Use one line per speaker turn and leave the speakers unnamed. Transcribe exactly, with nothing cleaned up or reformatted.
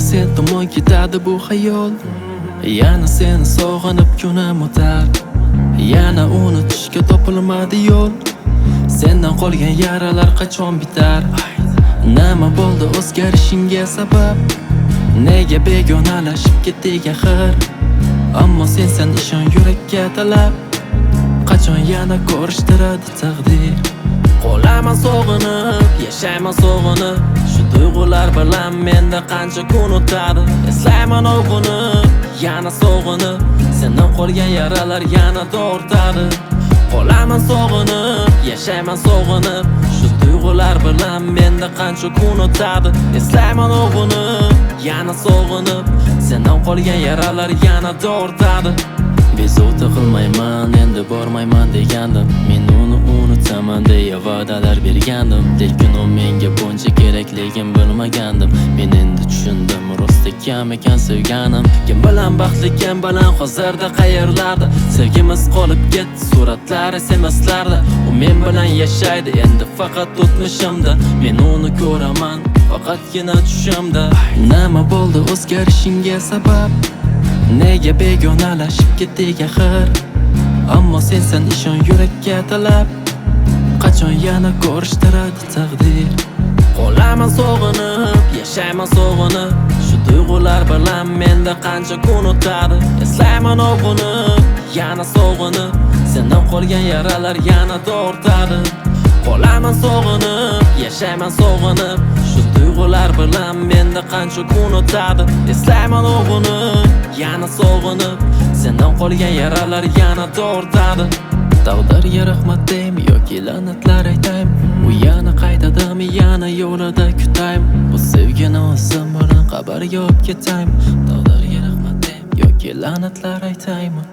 sen tomon ketadi bu hayol. Yana seni sog'inib kunim o'tar, yana unutishga topilmadi yo'l. Sendan qolgan yaralar qachon bitar? Nima bo'ldi o'zgarishingga sabab? Nega begonalashib ketdik axir? Ammo sen sen ishon yurakka talab. Qachon yana ko'rishtiradi taqdir? Qolaman sog'inib, yashayman sog'inib. Shu tuyg'ular bilan menda qancha kun o'tadi. Eslayman o'g'inib, yana sog'inib. Sendan qolgan yaralar yana tortadi. Qolaman sog'inib, yashayman sog'inib. Shu tuyg'ular bilan menda qancha kun o'tadi. Eslayman o'g'inib, yana sog'inib. Sendan qolgan yaralar yana tortadi. Bezovta qilmayman, endi bormayman degandim. Men uni unutaman deya va'dalar bergandim. Lekin u menga buncha kerakligim bilmagandim. Men endi tushundim, rosti kam ekan sevganim. Kim bilan baxtli, kim bilan hozirda qayerlarda. Sevgimiz qolib ketdi, suratlari emaslarda. U men bilan yashaydi endi faqat o'tmishimda. Men uni ko'raman faqatgina tushimda. Nima bo'ldi o'zgarishingga sabab? Nega begonalashib ketdik axir? Ammo sen sen ishon yurakka talab. Qachon yana ko'rishtiradi taqdir? Qolaman sog'inib, yashayman sog'inib. Shu tuyg'ular bilan menda qancha kun o'tadi. Eslayman o'g'inib, yana sog'inib. Sendan qolgan yaralar yana tortadi. Qolaman sog'inib, yashayman sog'inib. Shu tuyg'ular bilan menda qancha kun o'tadi. Eslayman o'g'inib, yana sog'inib. Sendan qolgan yaralar yana tortadi. Taqdirga rahmat deymi yoki la'natlar aytaymi? U yana qaytadimi, yana yo'lida kutaymi? Bu sevgini o'zim bilan qabrga olib ketaymi? Taqdirga rahmat deymi yoki la'natlar aytaymi?